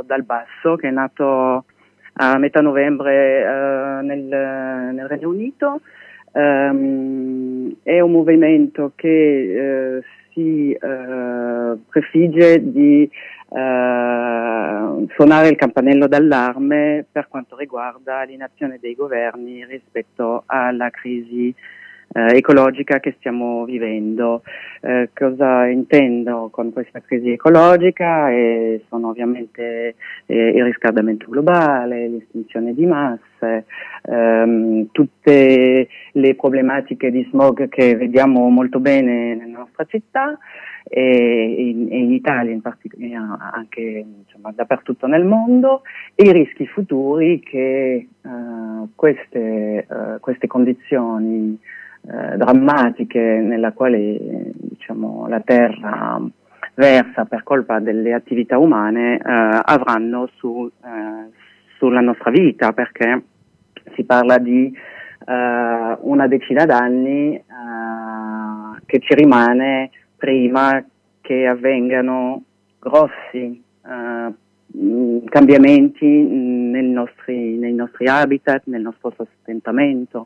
dal Basso, che è nato a metà novembre nel Regno Unito. È un movimento che si prefigge di suonare il campanello d'allarme per quanto riguarda l'inazione dei governi rispetto alla crisi ecologica che stiamo vivendo. Cosa intendo con questa crisi ecologica? Sono ovviamente il riscaldamento globale, l'estinzione di masse, tutte le problematiche di smog che vediamo molto bene nella nostra città e in Italia in particolare, anche insomma, dappertutto nel mondo, e i rischi futuri che queste condizioni drammatiche nella quale diciamo la Terra versa per colpa delle attività umane avranno sulla nostra vita, perché si parla di una decina d'anni che ci rimane prima che avvengano grossi cambiamenti nei nostri habitat, nel nostro sostentamento.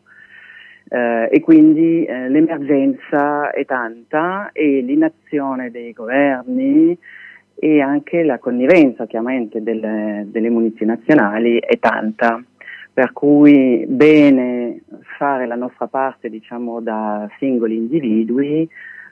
E quindi l'emergenza è tanta e l'inazione dei governi e anche la connivenza chiaramente delle multinazionali è tanta, per cui bene fare la nostra parte diciamo da singoli individui,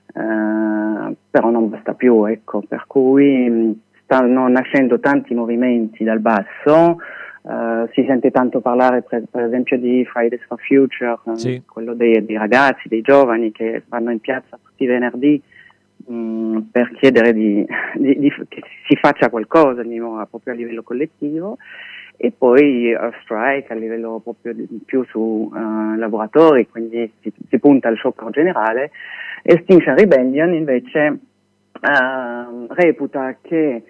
però non basta più, ecco, per cui stanno nascendo tanti movimenti dal basso. Si sente tanto parlare per esempio di Fridays for Future, sì. Quello dei ragazzi, dei giovani che vanno in piazza tutti i venerdì per chiedere che si faccia qualcosa proprio a livello collettivo, e poi Earth Strike a livello proprio più su lavoratori, quindi si punta al sciopero generale. Extinction Rebellion invece reputa che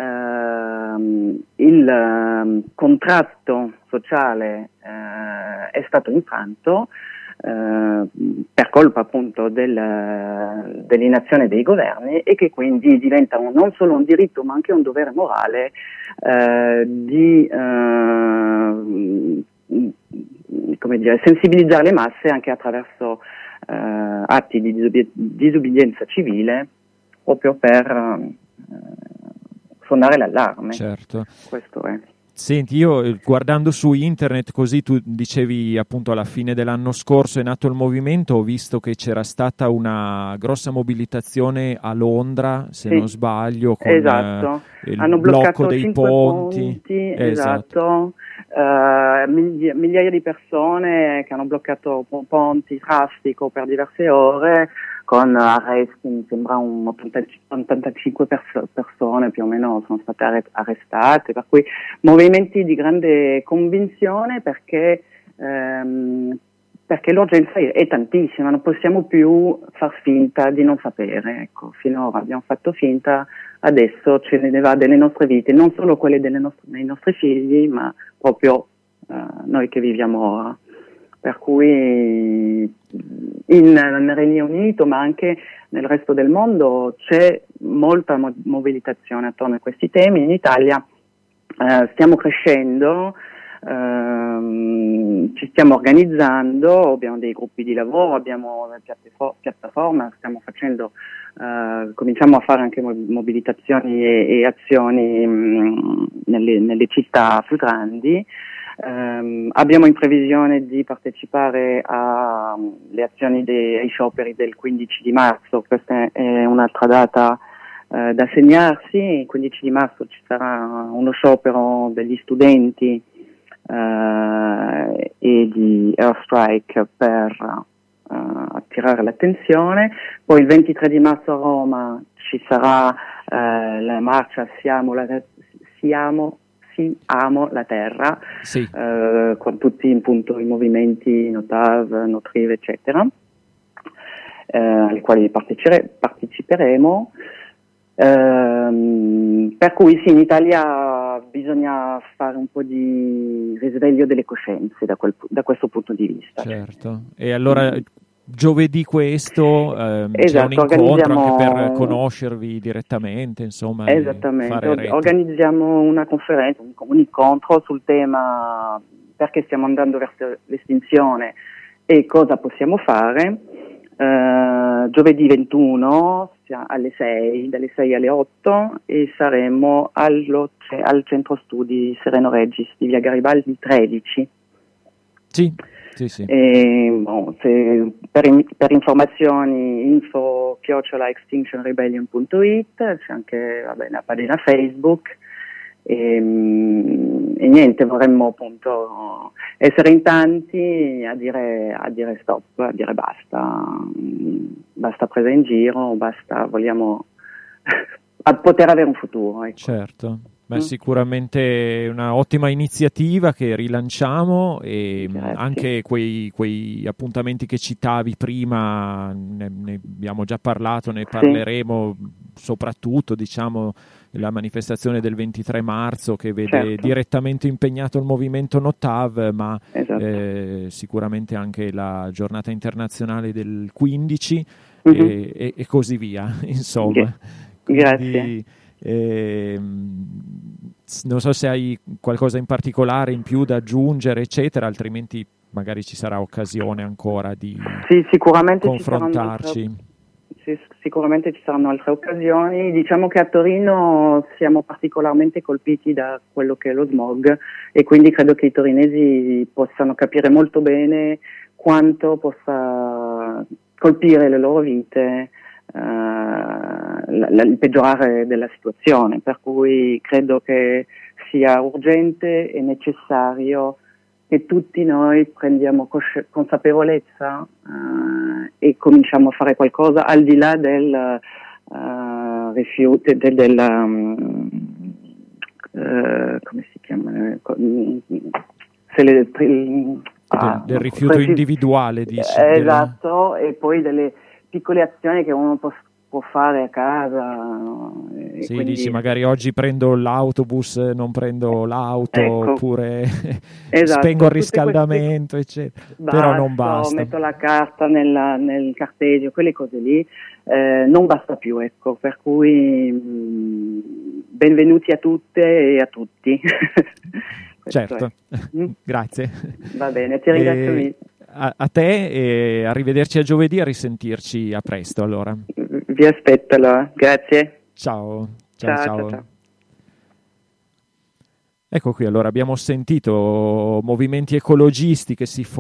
il contratto sociale è stato infranto per colpa appunto dell'inazione dei governi, e che quindi diventa non solo un diritto ma anche un dovere morale di come dire, sensibilizzare le masse anche attraverso atti di disobbedienza civile, proprio per suonare l'allarme. Certo. Questo è. Senti, io guardando su internet, così tu dicevi appunto alla fine dell'anno scorso è nato il movimento, ho visto che c'era stata una grossa mobilitazione a Londra, se non sbaglio, con esatto. il Hanno blocco dei 5 ponti. Esatto. Migliaia di persone che hanno bloccato ponti, traffico per diverse ore, con arresti, mi sembra 85 persone più o meno sono state arrestate, per cui movimenti di grande convinzione, perché l'urgenza è tantissima, non possiamo più far finta di non sapere, ecco, finora abbiamo fatto finta, adesso ce ne va delle nostre vite, non solo quelle dei nostri figli, ma proprio noi che viviamo ora. Per cui nel Regno Unito, ma anche nel resto del mondo, c'è molta mobilitazione attorno a questi temi. In Italia stiamo crescendo, ci stiamo organizzando, abbiamo dei gruppi di lavoro, abbiamo una piattaforma, cominciamo a fare anche mobilitazioni e azioni nelle città più grandi. Abbiamo in previsione di partecipare alle azioni ai scioperi del 15 di marzo, questa è un'altra data da segnarsi. Il 15 di marzo ci sarà uno sciopero degli studenti e di Earth Strike per attirare l'attenzione. Poi il 23 di marzo a Roma ci sarà la marcia Sì, amo la terra, sì. Con tutti appunto i movimenti Notav, Notrive, eccetera, ai quali parteciperemo. Per cui sì, in Italia bisogna fare un po' di risveglio delle coscienze da questo punto di vista. Certo. E allora giovedì questo c'è un Esatto, incontro anche per organizziamo. conoscervi direttamente, insomma, e Esattamente, fare rete. organizziamo una conferenza, un incontro sul tema perché stiamo andando verso l'estinzione e cosa possiamo fare. Giovedì 21 alle 6, dalle 6 alle 8 e saremo al centro studi Sereno Regis di via Garibaldi 13. Sì, sì, sì. Per informazioni info@extinctionrebellion.it, c'è anche la pagina Facebook e niente, vorremmo appunto essere in tanti a dire stop, a dire basta presa in giro, vogliamo a poter avere un futuro. Ecco. Certo. Beh, sicuramente una ottima iniziativa che rilanciamo e anche quei appuntamenti che citavi prima, ne abbiamo già parlato, ne parleremo, soprattutto diciamo la manifestazione del 23 marzo che vede direttamente impegnato il movimento Notav, ma sicuramente anche la giornata internazionale del 15 e così via, insomma. Grazie. Non so se hai qualcosa in particolare in più da aggiungere, eccetera, altrimenti magari ci sarà occasione ancora di confrontarci. Sicuramente ci saranno altre occasioni. Diciamo che a Torino siamo particolarmente colpiti da quello che è lo smog e quindi credo che i torinesi possano capire molto bene quanto possa colpire le loro vite il peggiorare della situazione, per cui credo che sia urgente e necessario che tutti noi prendiamo consapevolezza e cominciamo a fare qualcosa al di là del rifiuto, come si chiama? Del rifiuto individuale, dici? Esatto, e poi delle piccole azioni che uno può fare a casa. Sì, quindi dici magari oggi prendo l'autobus, non prendo l'auto, oppure spengo il riscaldamento, eccetera. Però non basta. Metto la carta nel carteggio, quelle cose lì non basta più, ecco, per cui benvenuti a tutte e a tutti. Certo, grazie. Va bene, ti ringrazio. A te e arrivederci a giovedì, a risentirci a presto allora. Vi aspetto allora, grazie. Ciao. Ciao. Ecco qui, allora abbiamo sentito movimenti ecologisti che si